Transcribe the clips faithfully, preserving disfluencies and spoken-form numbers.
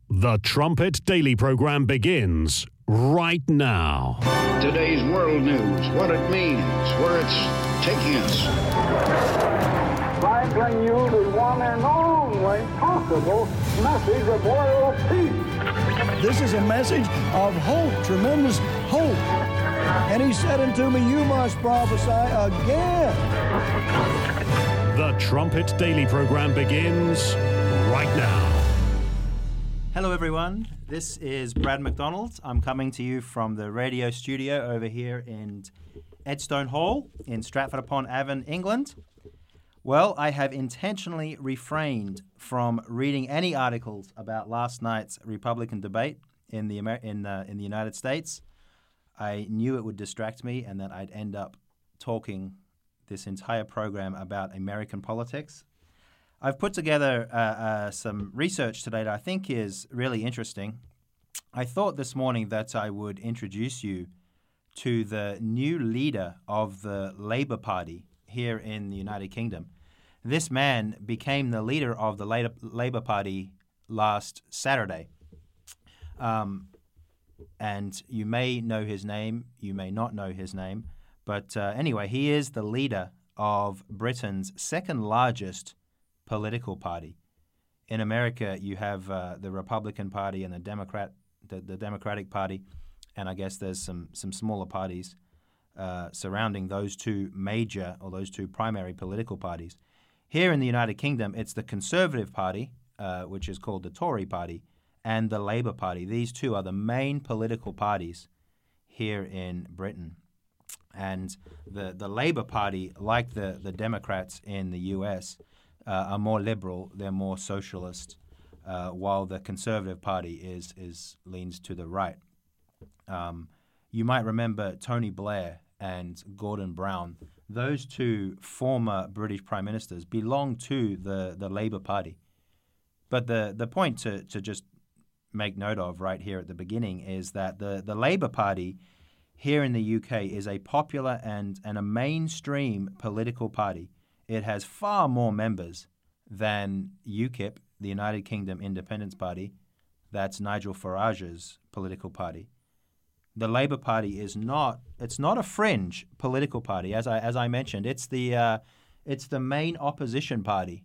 The Trumpet Daily Program begins right now. Today's world news, what it means, where it's taking us. I bring you the one and only possible message of world peace. This is a message of hope, tremendous hope. And he said unto me, you must prophesy again. The Trumpet Daily Program begins right now. Hello everyone, this is Brad McDonald. I'm coming to you from the radio studio over here in Edstone Hall in Stratford-upon-Avon, England. Well, I have intentionally refrained from reading any articles about last night's Republican debate in the Amer- in, uh, in the United States. I knew it would distract me and that I'd end up talking this entire program about American politics. I've put together uh, uh, some research today that I think is really interesting. I thought this morning that I would introduce you to the new leader of the Labour Party here in the United Kingdom. This man became the leader of the Labour Party last Saturday. Um, and you may know his name, you may not know his name, but uh, anyway, he is the leader of Britain's second largest political party. In America, you have uh, the Republican Party and the Democrat, the, the Democratic Party, and I guess there's some some smaller parties uh, surrounding those two major or those two primary political parties. Here in the United Kingdom, it's the Conservative Party, uh, which is called the Tory Party, and the Labour Party. These two are the main political parties here in Britain. And the, the Labour Party, like the, the Democrats in the U S, Uh, are more liberal, they're more socialist, uh, while the Conservative Party is is leans to the right. Um, you might remember Tony Blair and Gordon Brown. Those two former British prime ministers belong to the, the Labour Party. But the, the point to, to just make note of right here at the beginning is that the, the Labour Party here in the U K is a popular and, and a mainstream political party. It has far more members than UKIP, the United Kingdom Independence Party. That's Nigel Farage's political party. The Labour Party is not, it's not a fringe political party. As I as I mentioned, it's the uh, it's the main opposition party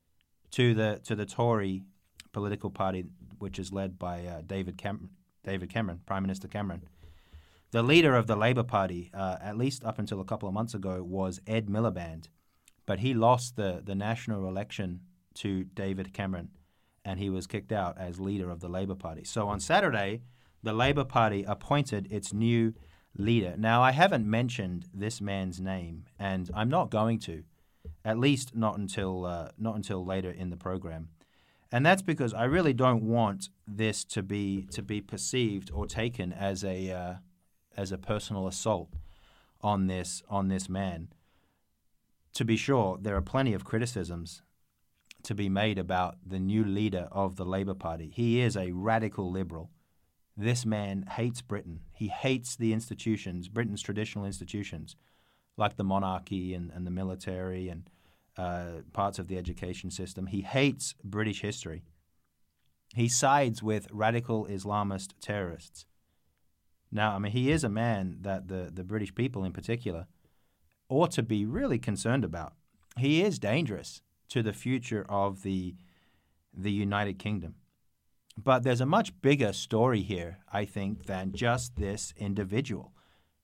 to the to the Tory political party, which is led by uh, David Cam- David Cameron, Prime Minister Cameron. The leader of the Labour Party, uh, at least up until a couple of months ago, was Ed Miliband. But he lost the, the national election to David Cameron, and he was kicked out as leader of the Labour Party. So on Saturday, the Labour Party appointed its new leader. Now, I haven't mentioned this man's name, and I'm not going to, at least not until uh, not until later in the program. And that's because I really don't want this to be to be perceived or taken as a uh, as a personal assault on this on this man. To be sure, there are plenty of criticisms to be made about the new leader of the Labour Party. He is a radical liberal. This man hates Britain. He hates the institutions, Britain's traditional institutions, like the monarchy and, and the military and uh, parts of the education system. He hates British history. He sides with radical Islamist terrorists. Now, I mean, he is a man that the, the British people in particular ought to be really concerned about. He is dangerous to the future of the the United Kingdom. But there's a much bigger story here, I think, than just this individual.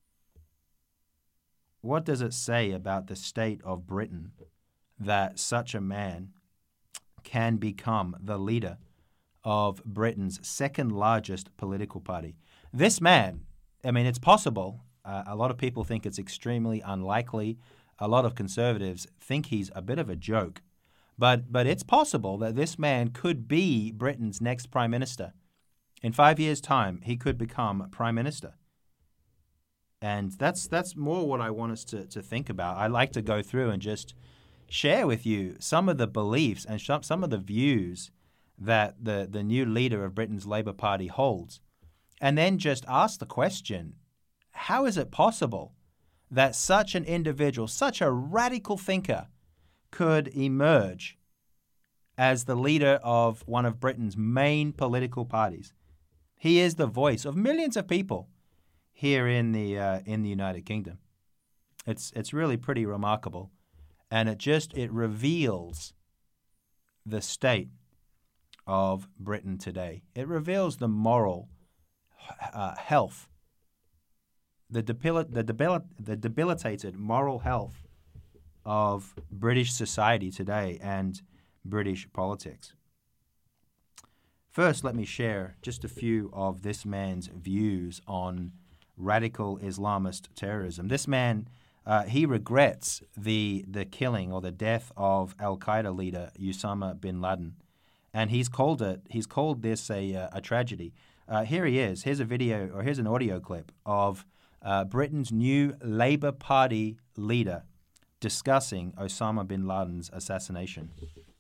What does it say about the state of Britain that such a man can become the leader of Britain's second largest political party? This man, I mean, it's possible. Uh, a lot of people think it's extremely unlikely. A lot of conservatives think he's a bit of a joke. But but it's possible that this man could be Britain's next prime minister. In five years' time, he could become prime minister. And that's that's more what I want us to, to think about. I like to go through and just share with you some of the beliefs and sh- some of the views that the, the new leader of Britain's Labour Party holds. And then just ask the question, how is it possible that such an individual, such a radical thinker, could emerge as the leader of one of Britain's main political parties. He is the voice of millions of people here in the uh, in the United Kingdom. It's it's really pretty remarkable, and it just it reveals the state of Britain today. It reveals the moral uh, health, the debil- the debil- the debilitated moral health of British society today and British politics. First, let me share just a few of this man's views on radical Islamist terrorism. This man, uh, he regrets the the killing or the death of Al-Qaeda leader Osama bin Laden, and he's called it he's called this a uh, a tragedy. Uh, here he is. Here's a video or here's an audio clip of uh, Britain's new Labour Party leader discussing Osama bin Laden's assassination.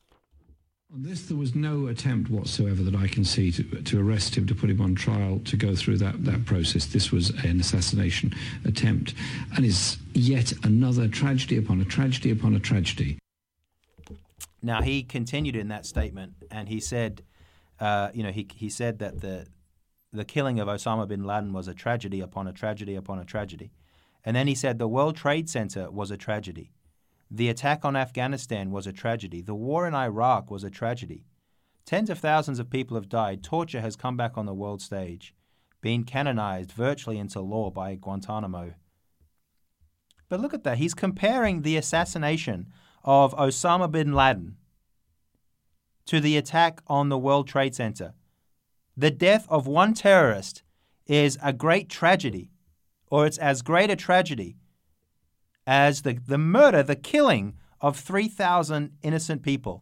On this, there was no attempt whatsoever that I can see to, to arrest him, to put him on trial, to go through that, that process. This was an assassination attempt, and is yet another tragedy upon a tragedy upon a tragedy. Now, he continued in that statement, and he said, uh, you know, he he said that the the killing of Osama bin Laden was a tragedy upon a tragedy upon a tragedy. And then he said the World Trade Center was a tragedy. The attack on Afghanistan was a tragedy. The war in Iraq was a tragedy. Tens of thousands of people have died. Torture has come back on the world stage, being canonized virtually into law by Guantanamo. But look at that. He's comparing the assassination of Osama bin Laden to the attack on the World Trade Center. The death of one terrorist is a great tragedy, or it's as great a tragedy as the, the murder, the killing of three thousand innocent people.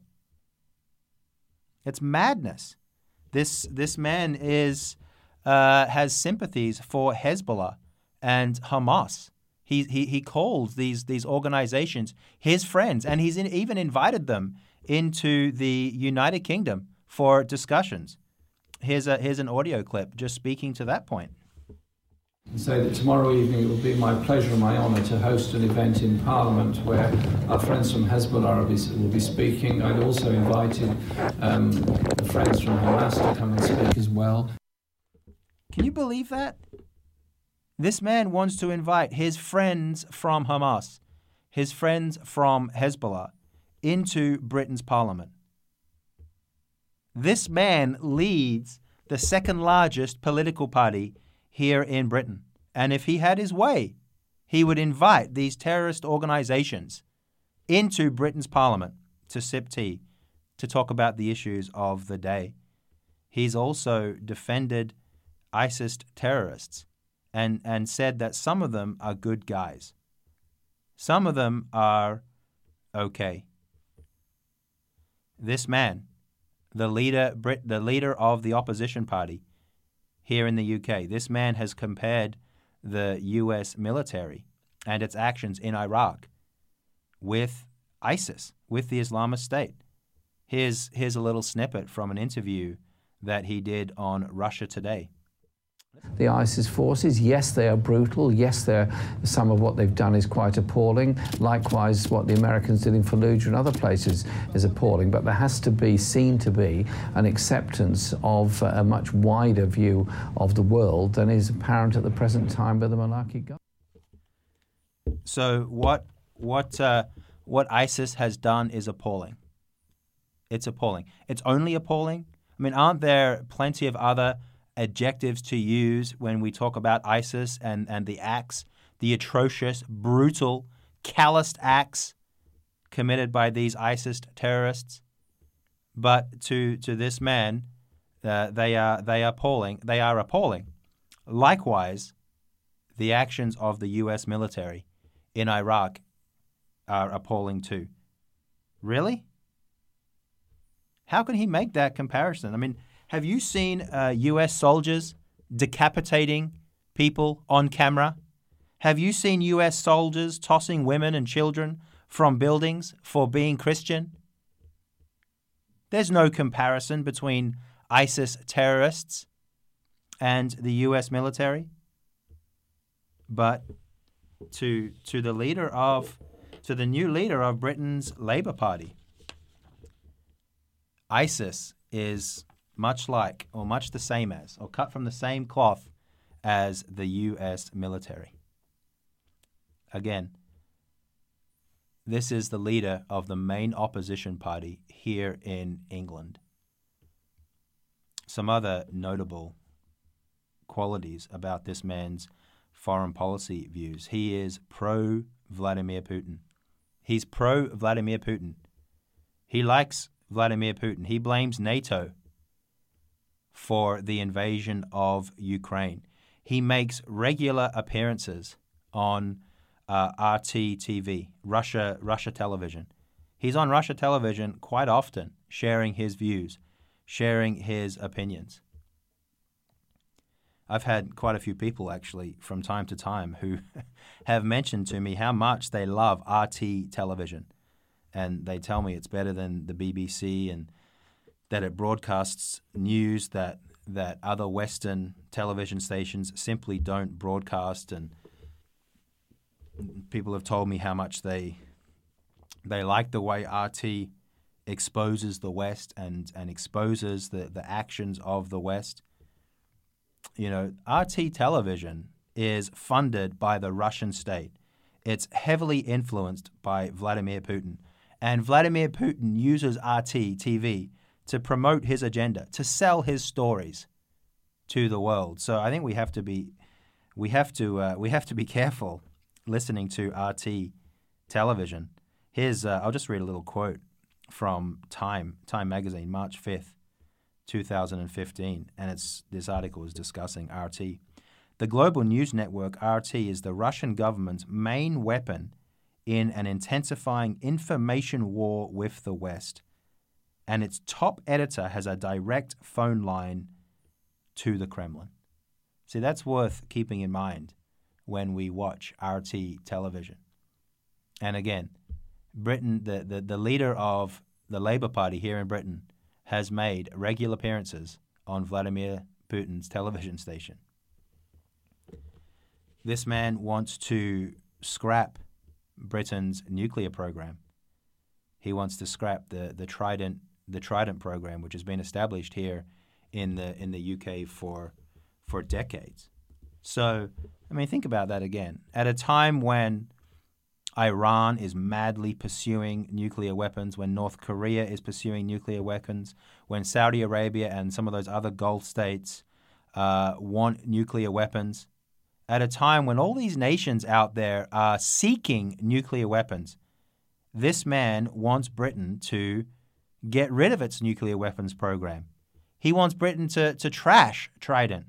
It's madness. This this man is uh, has sympathies for Hezbollah and Hamas. He he he calls these these organizations his friends, and he's in, even invited them into the United Kingdom for discussions. Here's a here's an audio clip just speaking to that point. And say that tomorrow evening it will be my pleasure and my honour to host an event in Parliament where our friends from Hezbollah will be, will be speaking. I'd also invited um, the friends from Hamas to come and speak as well. Can you believe that? This man wants to invite his friends from Hamas, his friends from Hezbollah, into Britain's Parliament. This man leads the second largest political party here in Britain. And if he had his way, he would invite these terrorist organizations into Britain's Parliament to sip tea, to talk about the issues of the day. He's also defended ISIS terrorists and, and said that some of them are good guys. Some of them are okay. This man, the leader, Brit, the leader of the opposition party here in the U K, this man has compared the U S military and its actions in Iraq with ISIS, with the Islamist State. Here's, here's a little snippet from an interview that he did on Russia Today. The ISIS forces, yes, they are brutal. Yes, they're, some of what they've done is quite appalling. Likewise, what the Americans did in Fallujah and other places is appalling. But there has to be seen to be an acceptance of a much wider view of the world than is apparent at the present time by the Maliki government. So what what uh, what ISIS has done is appalling. It's appalling. It's only appalling. I mean, aren't there plenty of other adjectives to use when we talk about ISIS and, and the acts, the atrocious, brutal, calloused acts committed by these ISIS terrorists? But to to this man, uh, they are they are appalling. They are appalling. Likewise, the actions of the U S military in Iraq are appalling too. Really? How can he make that comparison? I mean, have you seen uh, U S soldiers decapitating people on camera? Have you seen U S soldiers tossing women and children from buildings for being Christian? There's no comparison between ISIS terrorists and the U S military. But to to the leader of to the new leader of Britain's Labour Party, ISIS is much like, or much the same as, or cut from the same cloth as the U S military. Again, this is the leader of the main opposition party here in England. Some other notable qualities about this man's foreign policy views. He is pro-Vladimir Putin. He's pro-Vladimir Putin. He likes Vladimir Putin. He blames NATO for the invasion of Ukraine. He makes regular appearances on uh, R T T V, Russia, Russia television. He's on Russia television quite often, sharing his views, sharing his opinions. I've had quite a few people, actually, from time to time who have mentioned to me how much they love R T television. And they tell me it's better than the B B C and that it broadcasts news that that other Western television stations simply don't broadcast. And people have told me how much they they like the way R T exposes the West and, and exposes the, the actions of the West. You know, R T television is funded by the Russian state. It's heavily influenced by Vladimir Putin. And Vladimir Putin uses R T T V to promote his agenda, to sell his stories to the world. So I think we have to be, we have to, uh, we have to be careful listening to R T television. Here's, uh, I'll just read a little quote from Time, Time magazine, March fifth, two thousand fifteen, and it's this article is discussing R T. The global news network R T is the Russian government's main weapon in an intensifying information war with the West, and its top editor has a direct phone line to the Kremlin. See, that's worth keeping in mind when we watch R T television. And again, Britain, the, the, the leader of the Labour Party here in Britain, has made regular appearances on Vladimir Putin's television station. This man wants to scrap Britain's nuclear program. He wants to scrap the, the Trident the Trident program, which has been established here in the in the U K for for decades. So, I mean, think about that again. At a time when Iran is madly pursuing nuclear weapons, when North Korea is pursuing nuclear weapons, when Saudi Arabia and some of those other Gulf states uh, want nuclear weapons, at a time when all these nations out there are seeking nuclear weapons, this man wants Britain to get rid of its nuclear weapons program. He wants Britain to, to trash Trident.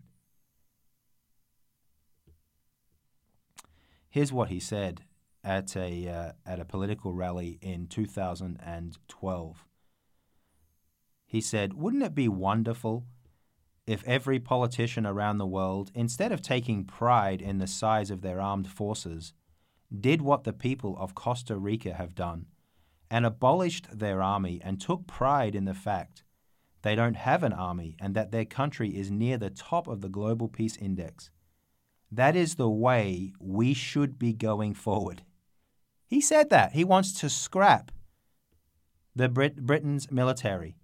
Here's what he said at a uh, at a political rally in two thousand twelve. He said, "Wouldn't it be wonderful if every politician around the world, instead of taking pride in the size of their armed forces, did what the people of Costa Rica have done and abolished their army and took pride in the fact they don't have an army and that their country is near the top of the Global Peace Index? That is the way we should be going forward." He said that. He wants to scrap the Brit- Britain's military.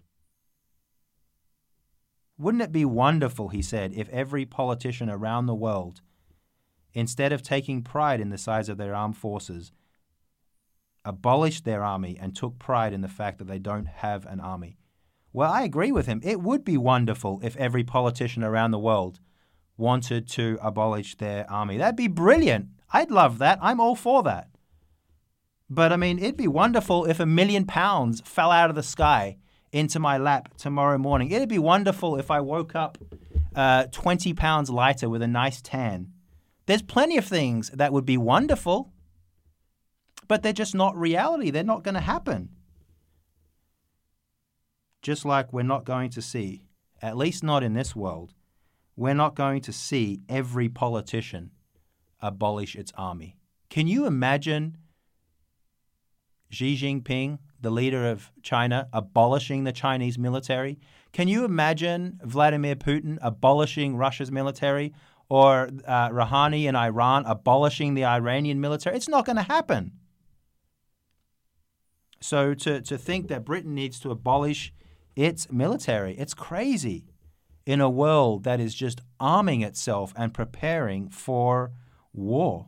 Wouldn't it be wonderful, he said, if every politician around the world, instead of taking pride in the size of their armed forces, abolished their army and took pride in the fact that they don't have an army? Well, I agree with him. It would be wonderful if every politician around the world wanted to abolish their army. That'd be brilliant. I'd love that. I'm all for that. But, I mean, it'd be wonderful if a million pounds fell out of the sky into my lap tomorrow morning. It'd be wonderful if I woke up uh, twenty pounds lighter with a nice tan. There's plenty of things that would be wonderful, but they're just not reality. They're not going to happen. Just like we're not going to see, at least not in this world, we're not going to see every politician abolish its army. Can you imagine Xi Jinping, the leader of China, abolishing the Chinese military? Can you imagine Vladimir Putin abolishing Russia's military, or uh, Rouhani in Iran abolishing the Iranian military? It's not going to happen. So to, to think that Britain needs to abolish its military. It's crazy in a world that is just arming itself and preparing for war.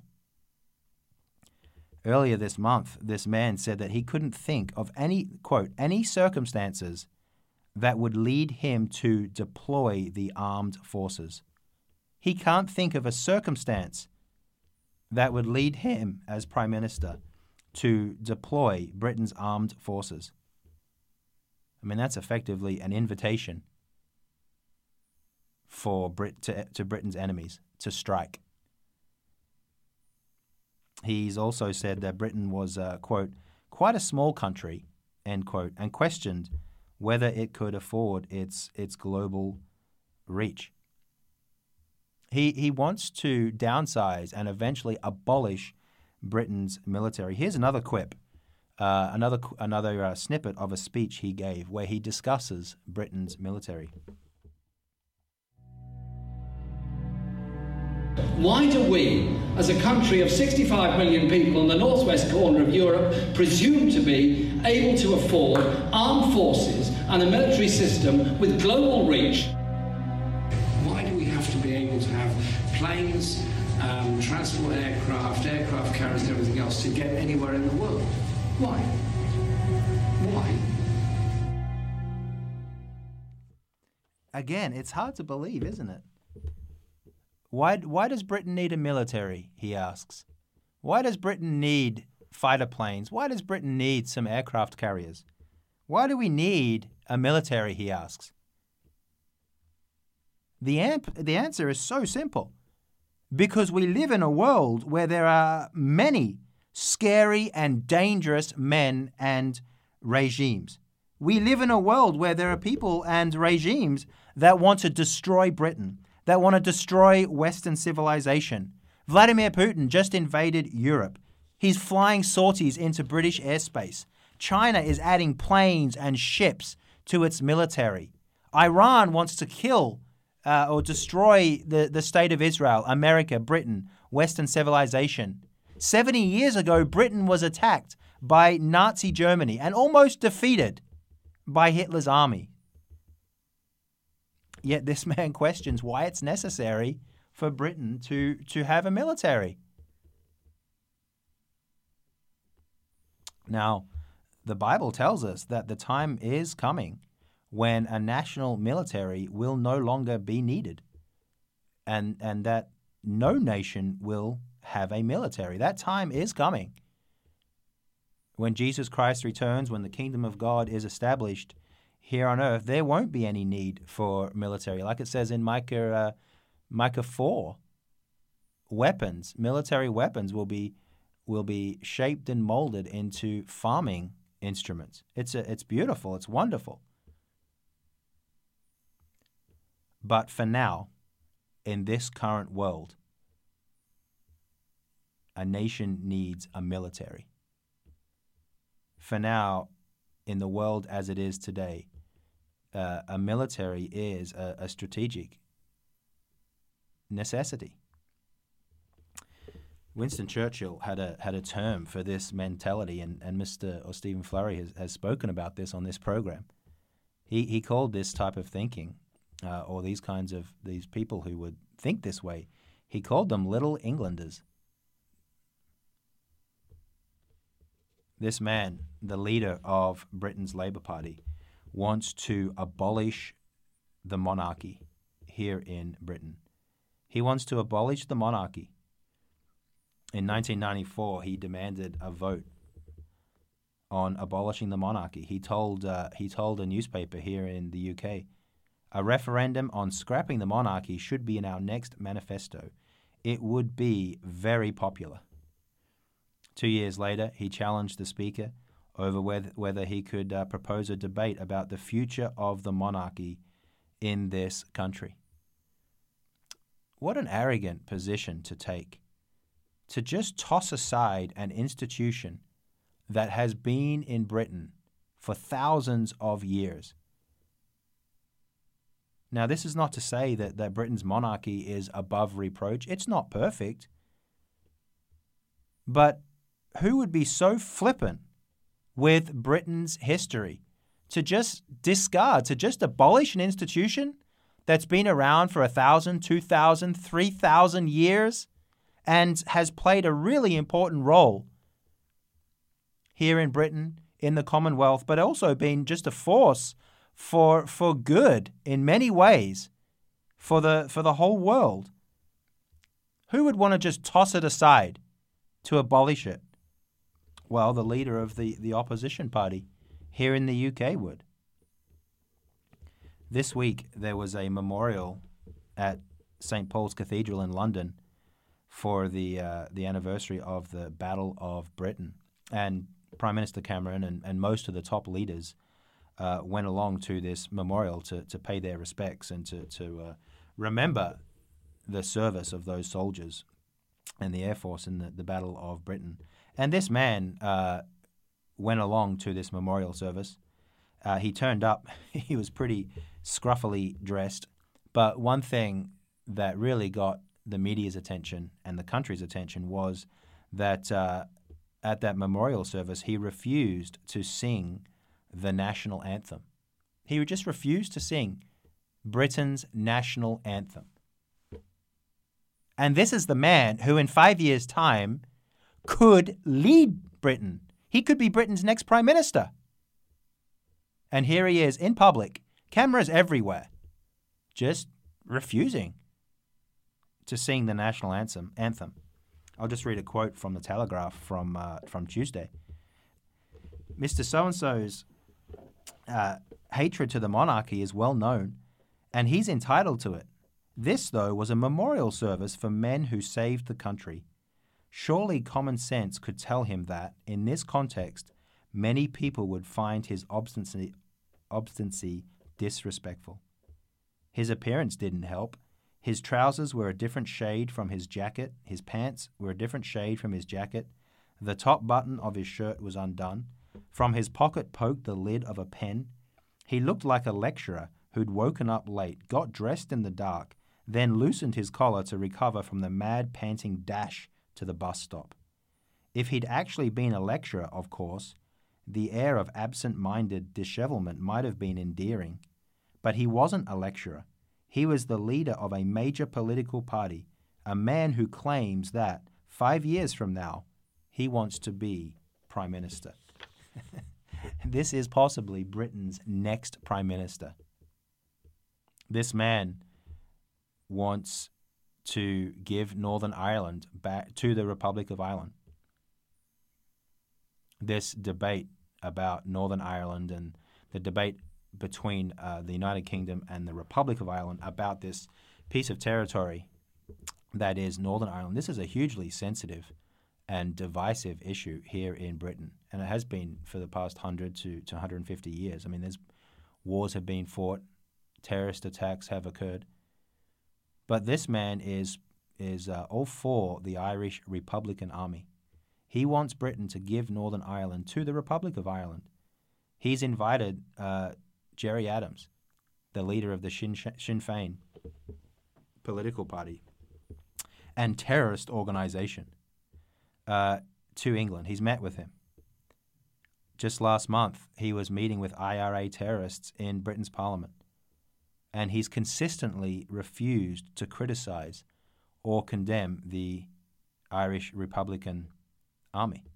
Earlier this month, this man said that he couldn't think of any, quote, any circumstances that would lead him to deploy the armed forces. He can't think of a circumstance that would lead him as Prime Minister to deploy Britain's armed forces. I mean, that's effectively an invitation for Brit to, to Britain's enemies to strike. He's also said that Britain was, uh, quote, quite a small country, end quote, and questioned whether it could afford its its global reach. He he wants to downsize and eventually abolish Britain's military. Here's another quip, uh, another another uh, snippet of a speech he gave where he discusses Britain's military. Why do we, as a country of sixty-five million people in the northwest corner of Europe, presume to be able to afford armed forces and a military system with global reach? Why do we have to be able to have planes, um, transport aircraft, aircraft carriers and everything else to get anywhere in the world? Why? Why? Again, it's hard to believe, isn't it? Why, why does Britain need a military, he asks. Why does Britain need fighter planes? Why does Britain need some aircraft carriers? Why do we need a military, he asks. The, amp- the answer is so simple. Because we live in a world where there are many scary and dangerous men and regimes. We live in a world where there are people and regimes that want to destroy Britain, that want to destroy Western civilization. Vladimir Putin just invaded Europe. He's flying sorties into British airspace. China is adding planes and ships to its military. Iran wants to kill uh, or destroy the, the state of Israel, America, Britain, Western civilization. seventy years ago, Britain was attacked by Nazi Germany and almost defeated by Hitler's army. Yet this man questions why it's necessary for Britain to, to have a military. Now, the Bible tells us that the time is coming when a national military will no longer be needed, and, and that no nation will have a military. That time is coming. When Jesus Christ returns, when the kingdom of God is established here on earth, there won't be any need for military. Like it says in Micah, uh, Micah four, weapons, military weapons will be will be shaped and molded into farming instruments. It's a, it's beautiful. It's wonderful. But for now, in this current world, a nation needs a military. For now, in the world as it is today, uh, a military is a, a strategic necessity. Winston Churchill had a had a term for this mentality, and, and Mister or Stephen Flurry has, has spoken about this on this program. He he called this type of thinking, uh, or these kinds of these people who would think this way, he called them Little Englanders. This man, the leader of Britain's Labour Party, wants to abolish the monarchy here in Britain. He wants to abolish the monarchy. In nineteen ninety-four, he demanded a vote on abolishing the monarchy. He told uh, he told a newspaper here in the U K, a referendum on scrapping the monarchy should be in our next manifesto. It would be very popular. Two years later, he challenged the Speaker over whether, whether he could uh, propose a debate about the future of the monarchy in this country. What an arrogant position to take, to just toss aside an institution that has been in Britain for thousands of years. Now, this is not to say that, that Britain's monarchy is above reproach. It's not perfect. But who would be so flippant with Britain's history to just discard, to just abolish an institution that's been around for a thousand, two thousand, three thousand years and has played a really important role here in Britain, in the Commonwealth, but also been just a force for for good in many ways for the for the whole world. Who would want to just toss it aside to abolish it? Well, the leader of the, the opposition party here in the U K would. This week, there was a memorial at Saint Paul's Cathedral in London for the uh, the anniversary of the Battle of Britain. And Prime Minister Cameron and, and most of the top leaders uh, went along to this memorial to, to pay their respects and to, to uh, remember the service of those soldiers and the Air Force in the, the Battle of Britain. And this man uh, went along to this memorial service. Uh, he turned up. He was pretty scruffily dressed. But one thing that really got the media's attention and the country's attention was that uh, at that memorial service, he refused to sing the national anthem. He just refused to sing Britain's national anthem. And this is the man who in five years' time could lead Britain. He could be Britain's next prime minister. And here he is in public, cameras everywhere, just refusing to sing the national anthem. anthem. I'll just read a quote from the Telegraph from uh, from Tuesday. Mister So-and-so's uh, hatred to the monarchy is well known, and he's entitled to it. This, though, was a memorial service for men who saved the country. Surely common sense could tell him that, in this context, many people would find his obstinacy, obstinacy disrespectful. His appearance didn't help. His trousers were a different shade from his jacket. His pants were a different shade from his jacket. The top button of his shirt was undone. From his pocket poked the lid of a pen. He looked like a lecturer who'd woken up late, got dressed in the dark, then loosened his collar to recover from the mad, panting dash to the bus stop. If he'd actually been a lecturer, of course, the air of absent-minded dishevelment might have been endearing. But he wasn't a lecturer. He was the leader of a major political party, a man who claims that, five years from now, he wants to be Prime Minister. This is possibly Britain's next Prime Minister. This man wants to give Northern Ireland back to the Republic of Ireland. This debate about Northern Ireland and the debate between uh, the United Kingdom and the Republic of Ireland about this piece of territory that is Northern Ireland. This is a hugely sensitive and divisive issue here in Britain, and it has been for the past one hundred to one hundred fifty years. I mean, there's wars have been fought, terrorist attacks have occurred, but this man is is uh, all for the Irish Republican Army. He wants Britain to give Northern Ireland to the Republic of Ireland. He's invited uh, Gerry Adams, the leader of the Sinn, Sinn Féin political party and terrorist organization, uh, to England. He's met with him. Just last month, he was meeting with I R A terrorists in Britain's parliament, and he's consistently refused to criticize or condemn the Irish Republican Army.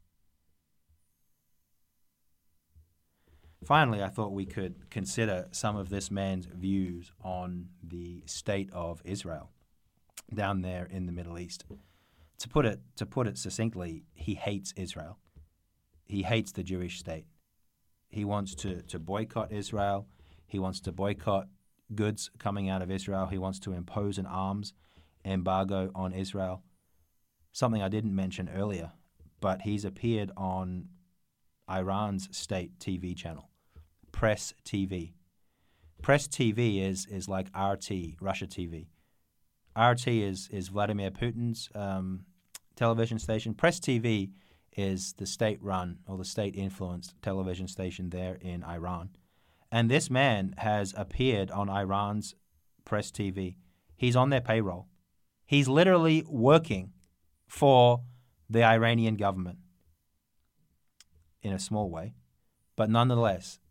Finally, I thought we could consider some of this man's views on the state of Israel down there in the Middle East. To put it to put it succinctly, he hates Israel. He hates the Jewish state. He wants to, to boycott Israel. He wants to boycott goods coming out of Israel. He wants to impose an arms embargo on Israel. Something I didn't mention earlier, but he's appeared on Iran's state T V channel, Press T V. Press T V is is like R T, Russia T V. R T is is Vladimir Putin's um, television station. Press T V is the state-run or the state-influenced television station there in Iran. And this man has appeared on Iran's Press T V. He's on their payroll. He's literally working for the Iranian government in a small way. But nonetheless,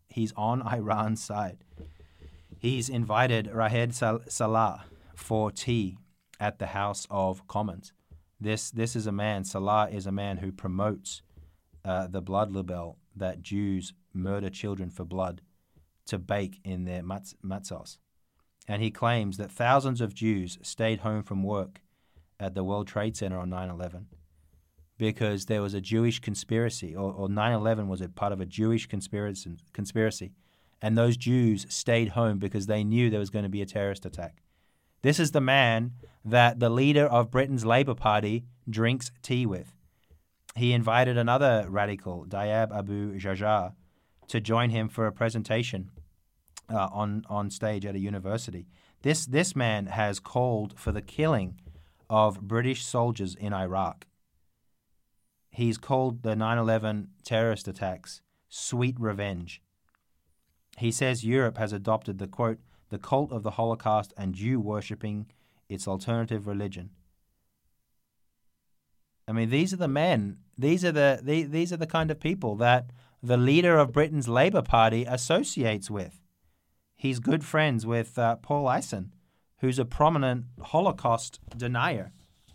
He's on Iran's side. He's invited Rahed Sal- Salah for tea at the House of Commons. This this is a man, Salah is a man who promotes uh, the blood libel that Jews murder children for blood to bake in their matz- matzos. And he claims that thousands of Jews stayed home from work at the World Trade Center on nine eleven because there was a Jewish conspiracy, or, or nine eleven was a part of a Jewish conspiracy, conspiracy, and those Jews stayed home because they knew there was going to be a terrorist attack. This is the man that the leader of Britain's Labour Party drinks tea with. He invited another radical, Diab Abu Jaja, to join him for a presentation uh, on, on stage at a university. This, this man has called for the killing of British soldiers in Iraq. He's called the nine eleven terrorist attacks sweet revenge. He says Europe has adopted the, quote, the cult of the Holocaust and Jew worshipping its alternative religion. I mean, these are the men, these are the, the these are the kind of people that the leader of Britain's Labour Party associates with. He's good friends with uh, Paul Eisen, who's a prominent Holocaust denier.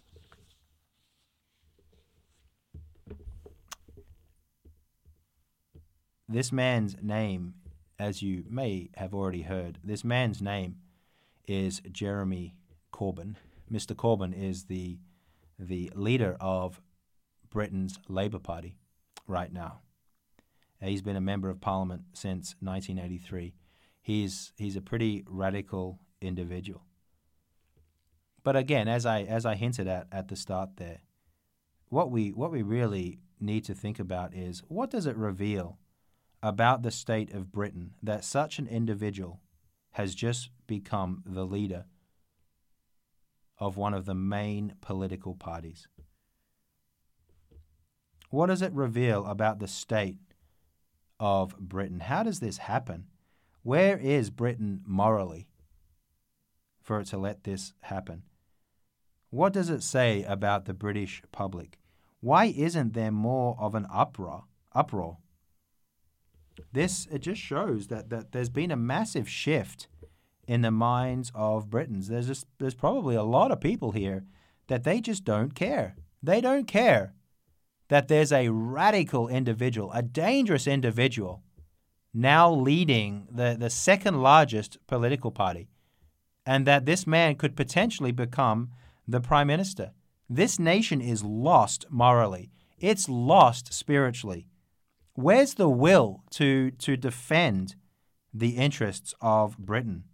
This man's name, as you may have already heard, this man's name is Jeremy Corbyn. Mister Corbyn is the the leader of Britain's Labour Party right now. He's been a member of Parliament since nineteen eighty-three. He's he's a pretty radical individual. But again, as I as I hinted at at the start there, what we what we really need to think about is, what does it reveal about the state of Britain that such an individual has just become the leader of one of the main political parties? What does it reveal about the state of Britain? How does this happen? Where is Britain morally for it to let this happen? What does it say about the British public? Why isn't there more of an uproar? uproar? This, it just shows that, that there's been a massive shift in the minds of Britons. There's just there's probably a lot of people here that they just don't care. They don't care that there's a radical individual, a dangerous individual, now leading the, the second largest political party, and that this man could potentially become the prime minister. This nation is lost morally. It's lost spiritually. Where's the will to to defend the interests of Britain?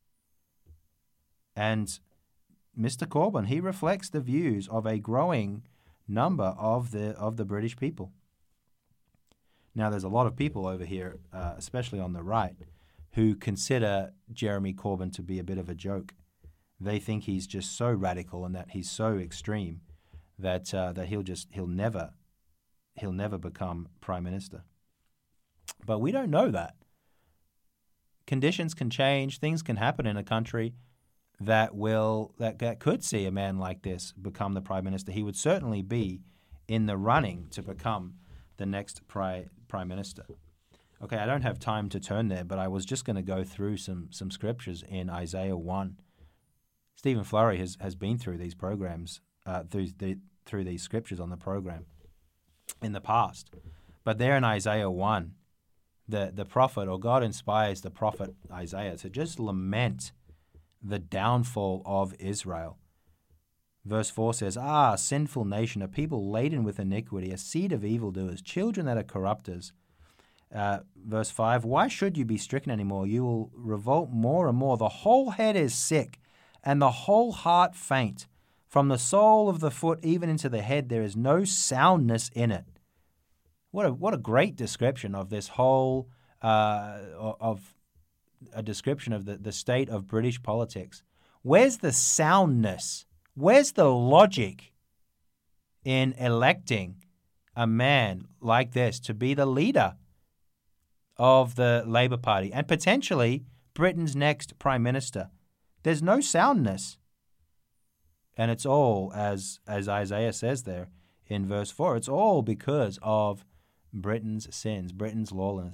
And Mister Corbyn, he reflects the views of a growing number of the of the British people. Now, there's a lot of people over here, uh, especially on the right, who consider Jeremy Corbyn to be a bit of a joke. They think he's just so radical and that he's so extreme that uh, that he'll just he'll never he'll never become prime minister. But we don't know that. Conditions can change, things can happen in a country that will that, that could see a man like this become the prime minister. He would certainly be in the running to become the next pri- prime minister. Okay, I don't have time to turn there, but I was just going to go through some some scriptures in Isaiah one. Stephen Flurry has, has been through these programs, uh, through the, through these scriptures on the program in the past. But there in Isaiah one, the, the prophet, or God inspires the prophet Isaiah to just lament the downfall of Israel. Verse four says, "Ah, sinful nation, a people laden with iniquity, a seed of evildoers, children that are corrupters." Uh, verse five, "Why should you be stricken anymore? You will revolt more and more. The whole head is sick, and the whole heart faint. From the sole of the foot even into the head, there is no soundness in it." What a what a great description of this whole uh, of a description of the, the state of British politics. Where's the soundness? Where's the logic in electing a man like this to be the leader of the Labour Party and potentially Britain's next prime minister? There's no soundness. And it's all, as as Isaiah says there in verse four, it's all because of Britain's sins, Britain's lawlessness.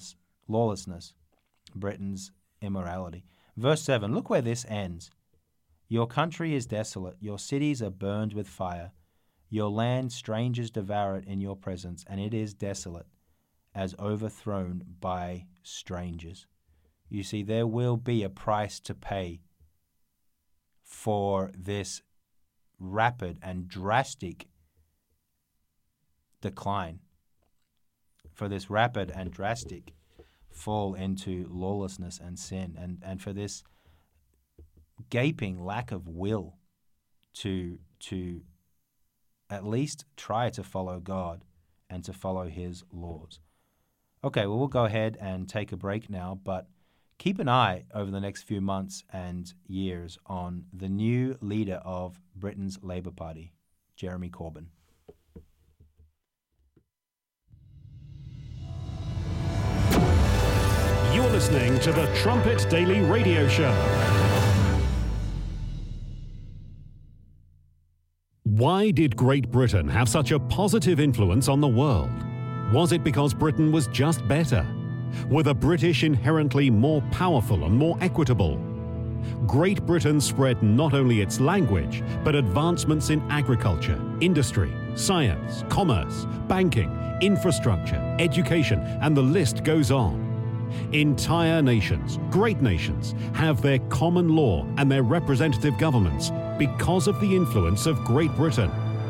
lawlessness, Britain's immorality. Verse seven, look where this ends. Your country is desolate, your cities are burned with fire, your land strangers devour it in your presence, and it is desolate, as overthrown by strangers. You see, there will be a price to pay for this rapid and drastic decline, for this rapid and drastic fall into lawlessness and sin, and, and for this gaping lack of will to to at least try to follow God and to follow his laws. Okay, well, we'll go ahead and take a break now, but keep an eye over the next few months and years on the new leader of Britain's Labour Party, Jeremy Corbyn. You're listening to the Trumpet Daily Radio Show. Why did Great Britain have such a positive influence on the world? Was it because Britain was just better? Were the British inherently more powerful and more equitable? Great Britain spread not only its language, but advancements in agriculture, industry, science, commerce, banking, infrastructure, education, and the list goes on. Entire nations, great nations, have their common law and their representative governments because of the influence of Great Britain.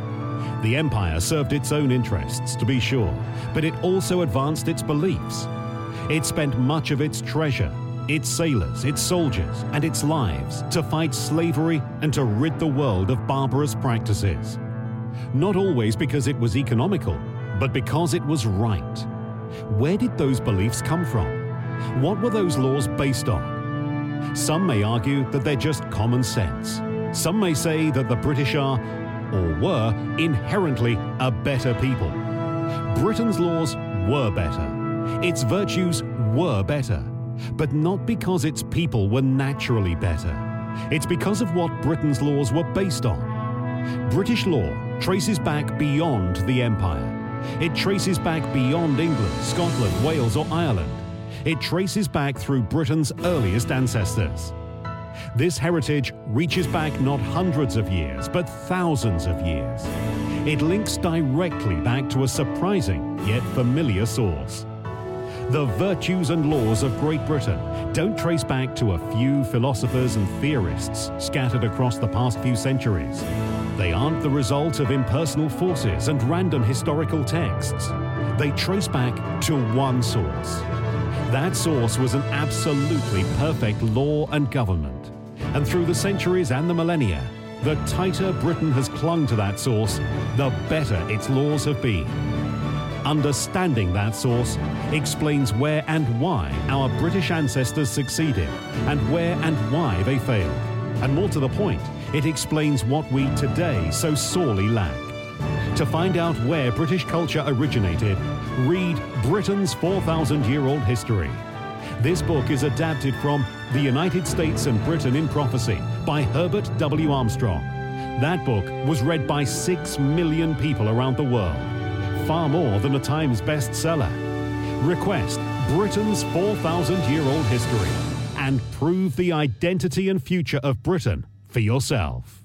The empire served its own interests, to be sure, but it also advanced its beliefs. It spent much of its treasure, its sailors, its soldiers, and its lives to fight slavery and to rid the world of barbarous practices. Not always because it was economical, but because it was right. Where did those beliefs come from? What were those laws based on? Some may argue that they're just common sense. Some may say that the British are, or were, inherently a better people. Britain's laws were better. Its virtues were better. But not because its people were naturally better. It's because of what Britain's laws were based on. British law traces back beyond the empire. It traces back beyond England, Scotland, Wales, or Ireland. It traces back through Britain's earliest ancestors. This heritage reaches back not hundreds of years, but thousands of years. It links directly back to a surprising yet familiar source. The virtues and laws of Great Britain don't trace back to a few philosophers and theorists scattered across the past few centuries. They aren't the result of impersonal forces and random historical texts. They trace back to one source. That source was an absolutely perfect law and government. And through the centuries and the millennia, the tighter Britain has clung to that source, the better its laws have been. Understanding that source explains where and why our British ancestors succeeded, and where and why they failed. And more to the point, it explains what we today so sorely lack. To find out where British culture originated, read Britain's four thousand year old history. This book is adapted from The United States and Britain in Prophecy by Herbert W. Armstrong. That book was read by six million people around the world, far more than a Times bestseller. Request Britain's four thousand year old history and prove the identity and future of Britain for yourself.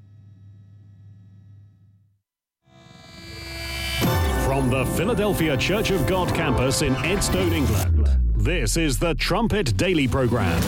From the Philadelphia Church of God campus in Edstone, England, this is the Trumpet Daily Program.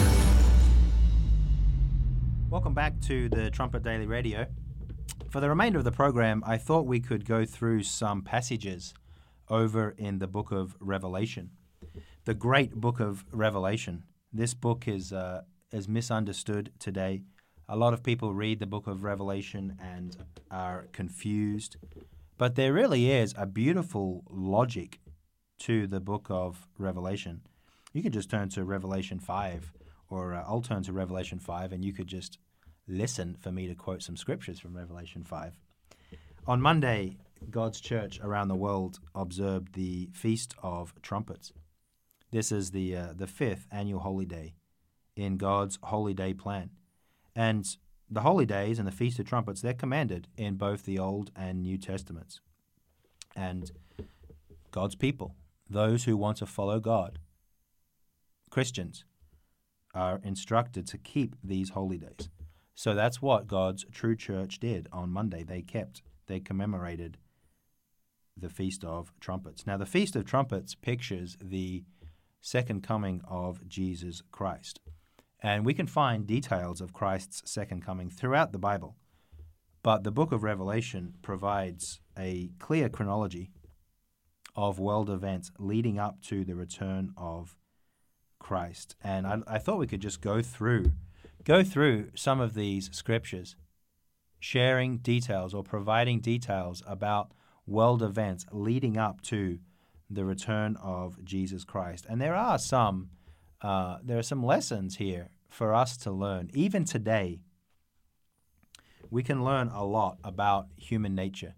Welcome back to the Trumpet Daily Radio. For the remainder of the program, I thought we could go through some passages over in the book of Revelation, the great book of Revelation. This book is uh, is misunderstood today. A lot of people read the book of Revelation and are confused. But there really is a beautiful logic to the book of Revelation. You can just turn to Revelation five, or uh, I'll turn to Revelation five, and you could just listen for me to quote some scriptures from Revelation five. On Monday, God's church around the world observed the Feast of Trumpets. This is the uh, the fifth annual holy day in God's holy day plan. And the holy days and the Feast of Trumpets, they're commanded in both the Old and New Testaments. And God's people, those who want to follow God, Christians are instructed to keep these holy days. So that's what God's true church did on Monday. They kept, they commemorated the Feast of Trumpets. Now, the Feast of Trumpets pictures the second coming of Jesus Christ. And we can find details of Christ's second coming throughout the Bible. But the book of Revelation provides a clear chronology of world events leading up to the return of Christ. And I, I thought we could just go through go through some of these scriptures, sharing details or providing details about world events leading up to the return of Jesus Christ. And there are some uh, there are some lessons here for us to learn. Even today, we can learn a lot about human nature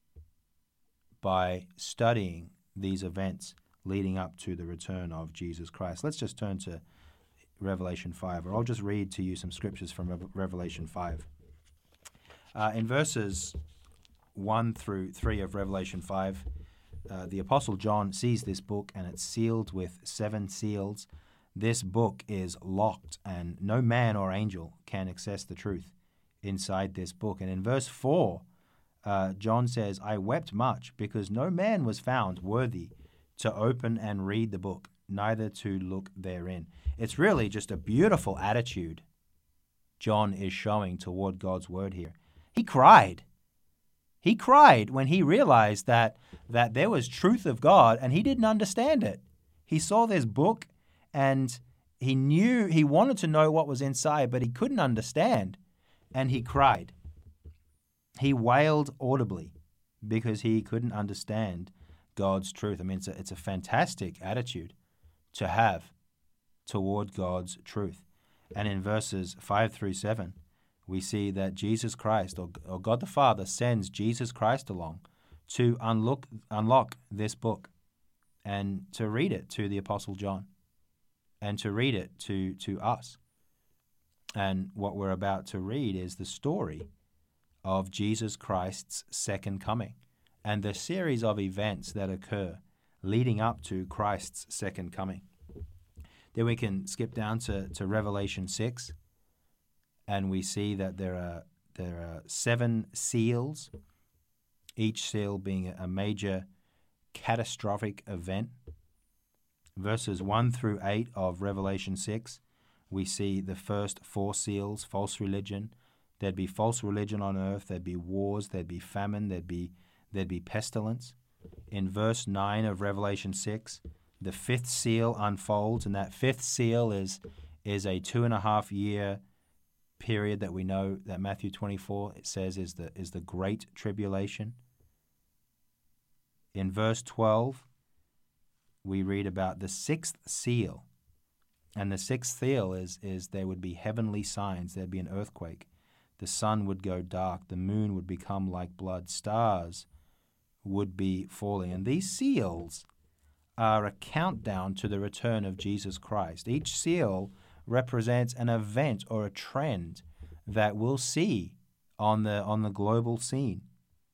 by studying these events leading up to the return of Jesus Christ. Let's just turn to Revelation five, or I'll just read to you some scriptures from Re- Revelation five. Uh, in verses one through three of Revelation five, uh, the Apostle John sees this book, and it's sealed with seven seals. This book is locked, and no man or angel can access the truth inside this book. And in verse four, uh, John says, I wept much because no man was found worthy to open and read the book, neither to look therein. It's really just a beautiful attitude John is showing toward God's word here. He cried. He cried when he realized that, that there was truth of God and he didn't understand it. He saw this book and he knew, he wanted to know what was inside, but he couldn't understand. And he cried. He wailed audibly because he couldn't understand God's truth. I mean, it's a, it's a fantastic attitude to have toward God's truth. And in verses five through seven, we see that Jesus Christ, or, or God the Father, sends Jesus Christ along to unlock, unlock this book and to read it to the Apostle John and to read it to, to us. And what we're about to read is the story of Jesus Christ's second coming and the series of events that occur leading up to Christ's second coming. Then we can skip down to, to Revelation six, and we see that there are there are seven seals, each seal being a major catastrophic event. Verses one through eight of Revelation six, we see the first four seals, false religion. There'd be false religion on earth, there'd be wars, there'd be famine, there'd be there'd be pestilence. In verse nine of Revelation six, the fifth seal unfolds, and that fifth seal is is a two and a half year period that we know that Matthew twenty-four, it says, is the is the Great Tribulation. In verse twelve, we read about the sixth seal. And the sixth seal is, is there would be heavenly signs. There'd be an earthquake. The sun would go dark. The moon would become like blood. Stars would be falling. And these seals are a countdown to the return of Jesus Christ. Each seal represents an event or a trend that we'll see on the on the global scene.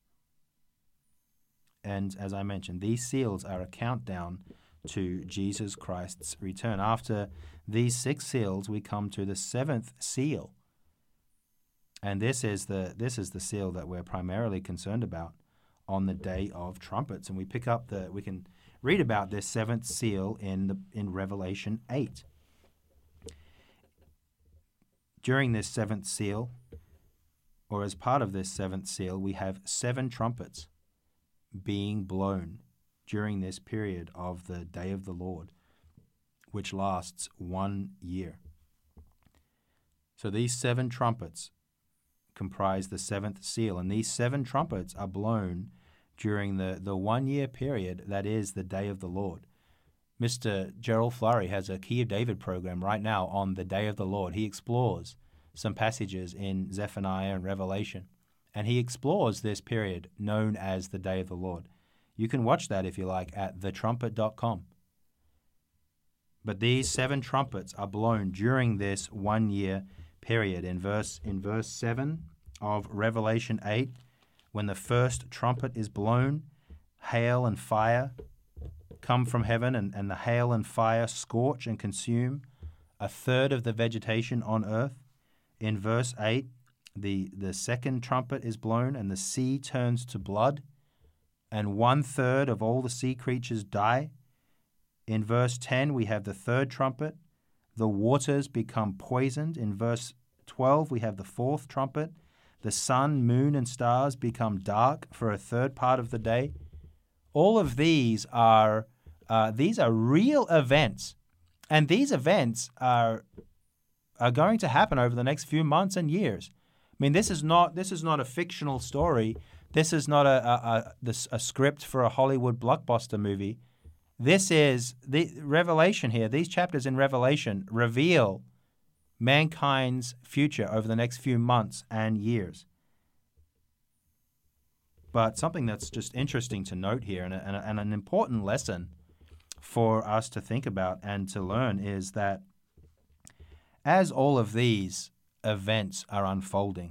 And as I mentioned, these seals are a countdown to Jesus Christ's return. After these six seals, we come to the seventh seal. And this is the this is the seal that we're primarily concerned about on the day of trumpets. And we pick up the we can read about this seventh seal in the in Revelation eight. During this seventh seal, or as part of this seventh seal, we have seven trumpets being blown during this period of the day of the Lord, which lasts one year. So these seven trumpets comprise the seventh seal, and these seven trumpets are blown during the, the one-year period that is the day of the Lord. Mister Gerald Flurry has a Key of David program right now on the day of the Lord. He explores some passages in Zephaniah and Revelation, and he explores this period known as the day of the Lord. You can watch that, if you like, at the trumpet dot com. But these seven trumpets are blown during this one-year period. In verse in verse seven of Revelation eight, when the first trumpet is blown, hail and fire come from heaven, and, and the hail and fire scorch and consume a third of the vegetation on earth. In verse eight, the, the second trumpet is blown, and the sea turns to blood, and one third of all the sea creatures die. In verse ten, we have the third trumpet. The waters become poisoned. In verse twelve, we have the fourth trumpet. The sun, moon, and stars become dark for a third part of the day. All of these are uh, these are real events, and these events are are going to happen over the next few months and years. I mean, this is not this is not a fictional story. This is not a a, a, this, a script for a Hollywood blockbuster movie. This is the Revelation here. These chapters in Revelation reveal mankind's future over the next few months and years. But something that's just interesting to note here, and, a, and, a, and an important lesson for us to think about and to learn, is that as all of these events are unfolding,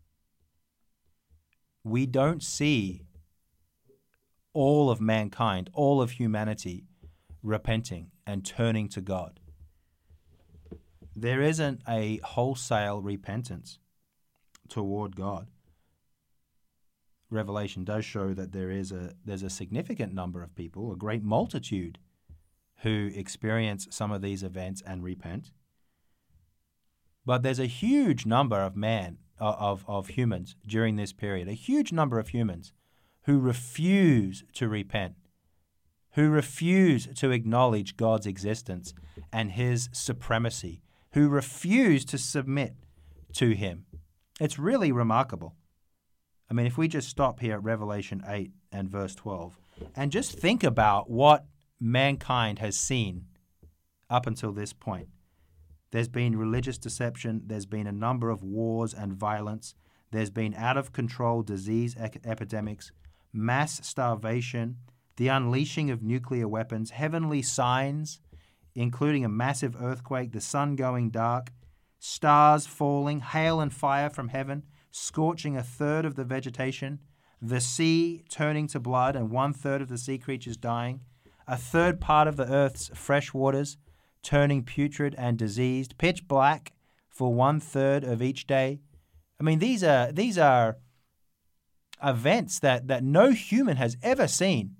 we don't see all of mankind, all of humanity repenting and turning to God. There isn't a wholesale repentance toward God. Revelation does show that there is a there's a significant number of people, a great multitude, who experience some of these events and repent. But there's a huge number of man of of humans during this period, a huge number of humans who refuse to repent, who refuse to acknowledge God's existence and his supremacy, who refuse to submit to him. It's really remarkable. I mean, if we just stop here at Revelation eight and verse twelve and just think about what mankind has seen up until this point. There's been religious deception. There's been a number of wars and violence. There's been out-of-control disease ec- epidemics, mass starvation, the unleashing of nuclear weapons, heavenly signs, including a massive earthquake, the sun going dark, stars falling, hail and fire from heaven, scorching a third of the vegetation, the sea turning to blood and one third of the sea creatures dying, a third part of the earth's fresh waters turning putrid and diseased, pitch black for one third of each day. I mean, these are these are events that, that no human has ever seen.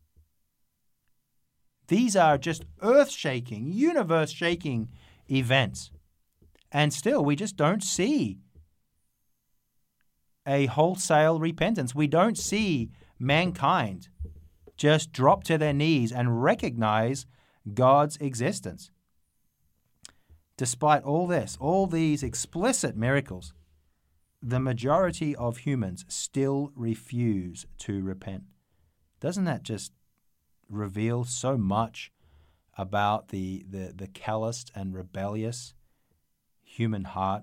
These are just earth-shaking, universe-shaking events. And still, we just don't see a wholesale repentance. We don't see mankind just drop to their knees and recognize God's existence. Despite all this, all these explicit miracles, the majority of humans still refuse to repent. Doesn't that just reveal so much about the, the, the calloused and rebellious human heart,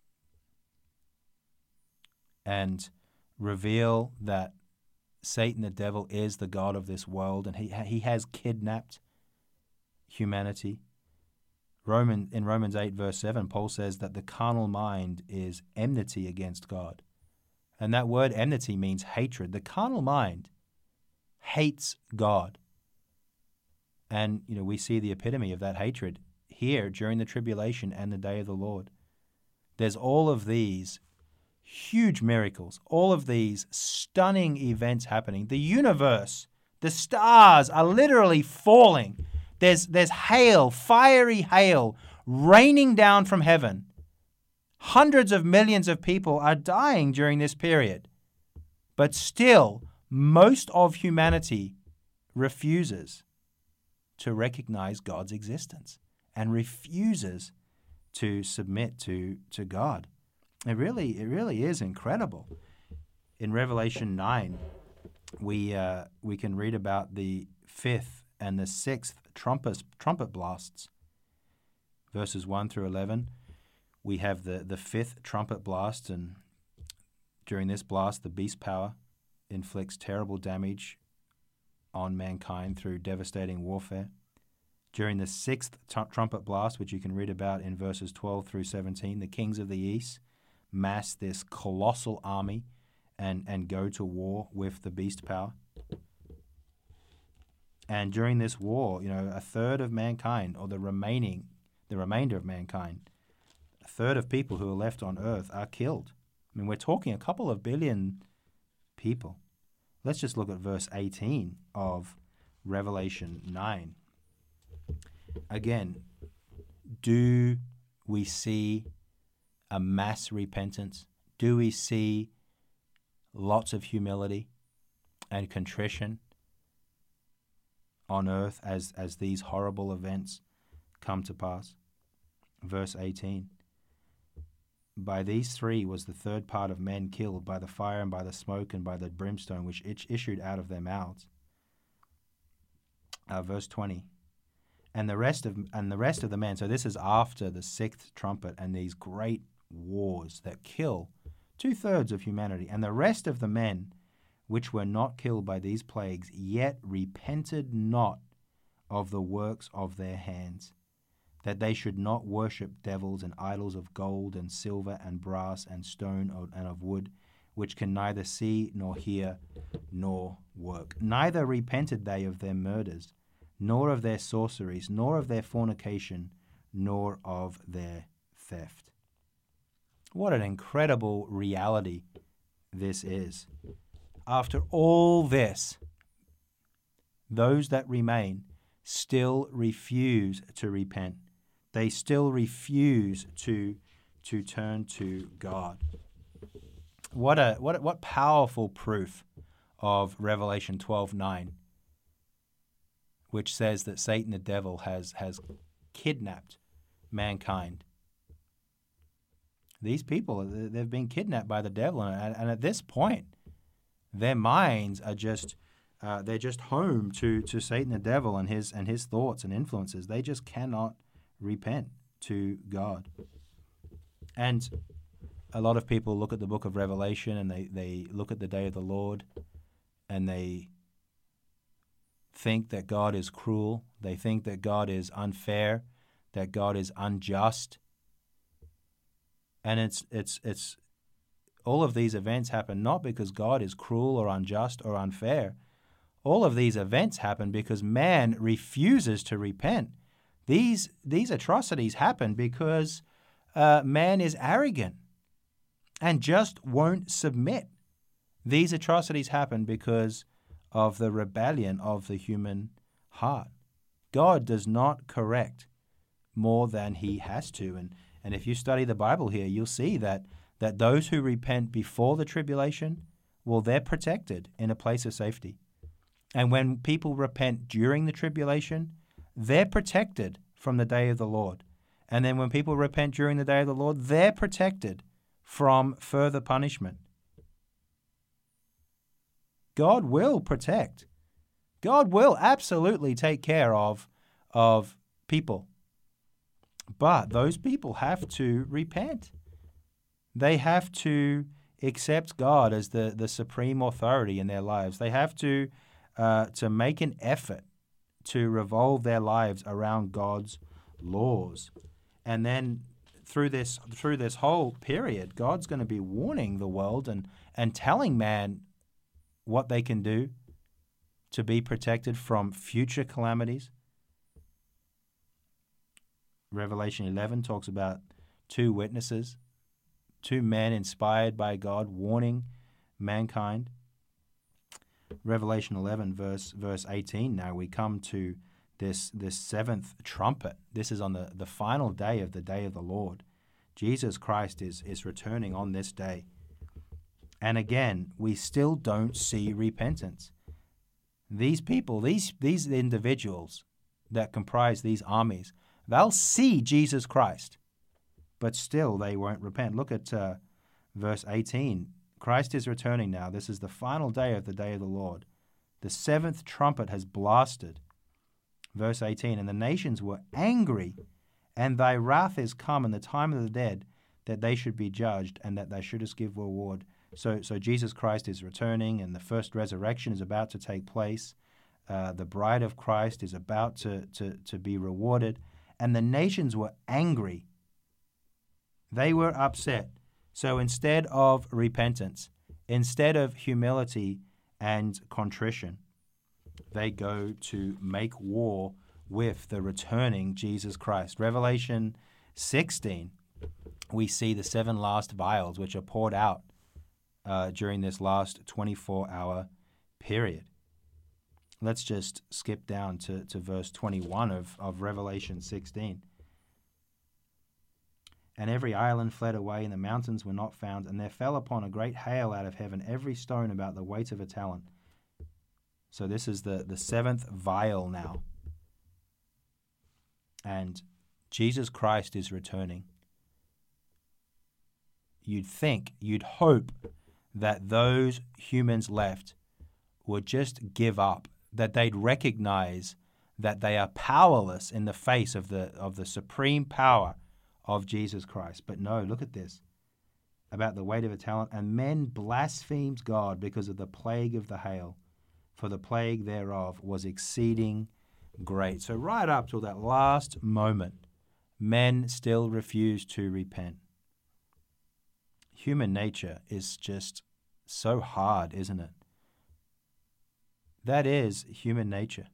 and reveal that Satan, the devil, is the god of this world, and he he has kidnapped humanity. Roman in Romans eight verse seven, Paul says that the carnal mind is enmity against God. And that word enmity means hatred. The carnal mind hates God. And, you know, we see the epitome of that hatred here during the tribulation and the day of the Lord. There's all of these huge miracles, all of these stunning events happening. The universe, the stars are literally falling. There's, there's hail, fiery hail, raining down from heaven. Hundreds of millions of people are dying during this period. But still, most of humanity refuses to recognize God's existence and refuses to submit to, to God. It really, it really is incredible. In Revelation nine, we uh, we can read about the fifth and the sixth trumpet trumpet blasts. Verses one through eleven, we have the, the fifth trumpet blast, and during this blast, the beast power inflicts terrible damage on mankind through devastating warfare. During the sixth t- trumpet blast, which you can read about in verses twelve through seventeen, the kings of the east mass this colossal army and, and go to war with the beast power. And during this war, you know, a third of mankind, or the remaining, the remainder of mankind, a third of people who are left on earth are killed. I mean, we're talking a couple of billion people. Let's just look at verse eighteen of Revelation nine. Again, do we see a mass repentance? Do we see lots of humility and contrition on earth as, as these horrible events come to pass? Verse eighteen. By these three was the third part of men killed by the fire and by the smoke and by the brimstone which issued out of their mouths. Uh, verse twenty. And the rest of and the rest of the men. So this is after the sixth trumpet and these great wars that kill two thirds of humanity. And the rest of the men which were not killed by these plagues yet repented not of the works of their hands, that they should not worship devils and idols of gold and silver and brass and stone and of wood, which can neither see nor hear nor work. Neither repented they of their murders, nor of their sorceries, nor of their fornication, nor of their theft. What an incredible reality this is. After all this, those that remain still refuse to repent. They still refuse to, to turn to God. What a what what powerful proof of Revelation twelve nine, which says that Satan the devil has, has kidnapped mankind. These people, they've been kidnapped by the devil, and, and at this point, their minds are just uh, they're just home to, to Satan the devil and his and his thoughts and influences. They just cannot repent to God. And a lot of people look at the book of Revelation and they, they look at the day of the Lord and they think that God is cruel. They think that God is unfair, that God is unjust. And it's it's it's all of these events happen not because God is cruel or unjust or unfair. All of these events happen because man refuses to repent. These these atrocities happen because uh, man is arrogant and just won't submit. These atrocities happen because of the rebellion of the human heart. God does not correct more than he has to. And, and if you study the Bible here, you'll see that, that those who repent before the tribulation, well, they're protected in a place of safety. And when people repent during the tribulation, they're protected from the day of the Lord. And then when people repent during the day of the Lord, they're protected from further punishment. God will protect. God will absolutely take care of, of people. But those people have to repent. They have to accept God as the, the supreme authority in their lives. They have to uh, to make an effort to revolve their lives around God's laws. And then through this through this whole period, God's going to be warning the world and, and telling man what they can do to be protected from future calamities. Revelation eleven talks about two witnesses, two men inspired by God warning mankind. Revelation eleven, verse verse eighteen, now we come to this this seventh trumpet. This is on the, the final day of the day of the Lord. Jesus Christ is, is returning on this day. And again, we still don't see repentance. These people, these these individuals that comprise these armies, they'll see Jesus Christ, but still they won't repent. Look at uh, verse eighteen. Christ is returning now. This is the final day of the day of the Lord. The seventh trumpet has blasted. Verse eighteen, and the nations were angry, and thy wrath is come, and the time of the dead, that they should be judged, and that thou shouldest give reward. So, so Jesus Christ is returning, and the first resurrection is about to take place. Uh, the bride of Christ is about to, to, to be rewarded, and the nations were angry. They were upset. So instead of repentance, instead of humility and contrition, They go to make war with the returning Jesus Christ. Revelation sixteen, we see the seven last vials which are poured out uh, during this last twenty-four hour period. Let's just skip down to, to verse twenty-one of, of Revelation sixteen. And every island fled away, and the mountains were not found, and there fell upon a great hail out of heaven, every stone about the weight of a talent. So this is the, the seventh vial now. And Jesus Christ is returning. You'd think, you'd hope that those humans left would just give up, that they'd recognize that they are powerless in the face of the of the supreme power of Jesus Christ. But no, look at this. About the weight of a talent. And men blasphemed God because of the plague of the hail, for the plague thereof was exceeding great. So right up till that last moment, men still refuse to repent. Human nature is just so hard, isn't it? That is human nature.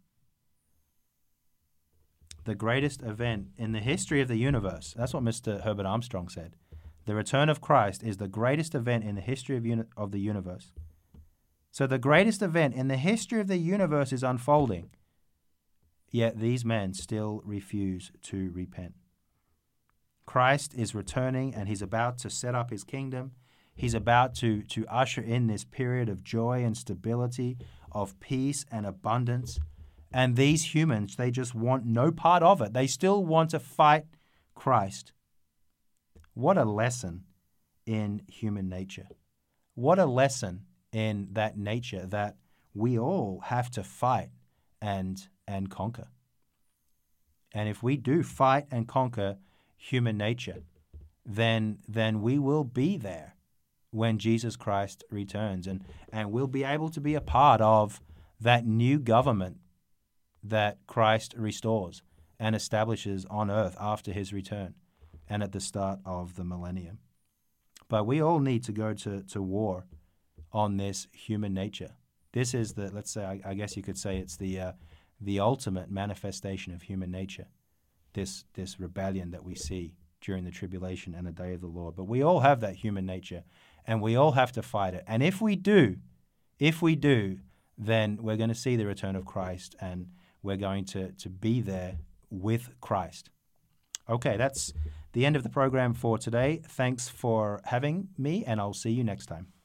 The greatest event in the history of the universe. That's what Mister Herbert Armstrong said. The return of Christ is the greatest event in the history of, uni- of the universe. So the greatest event in the history of the universe is unfolding, yet these men still refuse to repent. Christ is returning, and he's about to set up his kingdom. He's about to, to usher in this period of joy and stability, of peace and abundance. And these humans, they just want no part of it. They still want to fight Christ. What a lesson in human nature. What a lesson in that nature that we all have to fight and and conquer. And if we do fight and conquer human nature, then then we will be there when Jesus Christ returns, and, and we'll be able to be a part of that new government that Christ restores and establishes on earth after his return and at the start of the millennium. But we all need to go to, to war on this human nature. This is the, let's say, I, I guess you could say it's the uh, the ultimate manifestation of human nature, this this rebellion that we see during the tribulation and the day of the Lord. But we all have that human nature, and we all have to fight it. And if we do, if we do, then we're going to see the return of Christ, and we're going to, to be there with Christ. Okay, that's the end of the program for today. Thanks for having me, and I'll see you next time.